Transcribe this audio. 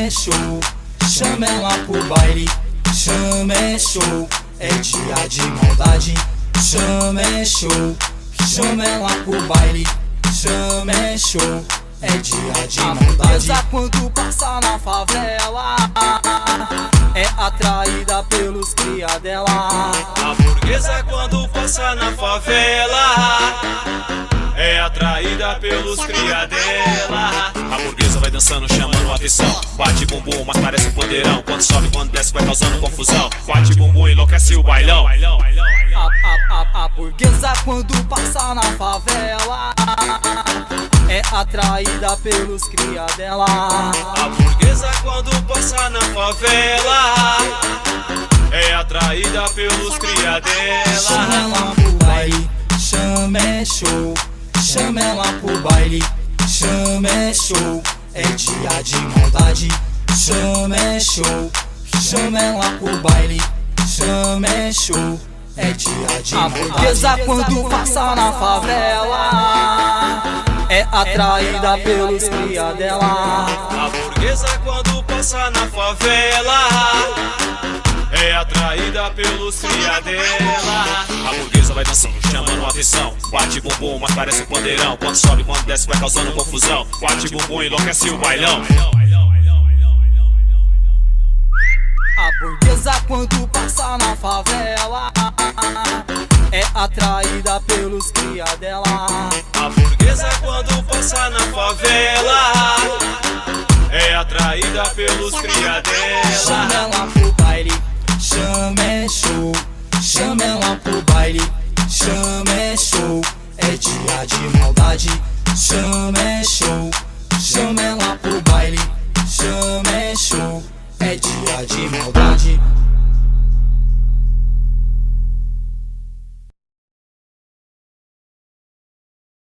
é show, chama ela pro baile. Chama é show, é dia de maldade. Chama é show, chama ela pro baile. Chama é show, é dia de maldade. A quando passa na favela é atraída pelos cria dela. A burguesa quando passa na favela é atraída pelos cria dela. A burguesa vai dançando, chamando atenção. Bate bumbum, mas parece um pandeirão. Quando sobe, quando desce, vai causando confusão. Bate bumbum, enlouquece o bailão. A burguesa quando passa na favela é atraída pelos cria dela. A burguesa quando passa na favela é atraída pelos cria Chama dela. ela pro baile, chama é show, chama ela pro baile. Chama é show, é dia de maldade. Chama é show, chama ela pro baile. Chama é show, é dia de A maldade. burguesa quando passa na favela é atraída pelos cria dela. A burguesa quando passa na favela é atraída pelos cria dela. A burguesa vai dançando, chamando atenção. Bate bumbum, mas parece um pandeirão. Quando sobe, quando desce, vai causando confusão. Bate bumbum, enlouquece o bailão. A burguesa quando passa na favela é atraída pelos cria dela. A burguesa quando passa na favela é atraída pelos cria Chama dela. ela pro baile, chama é show, chama ela pro baile. Chama é show, é dia de maldade. Chama é show, chama ela pro baile. Chama é show, é dia de maldade.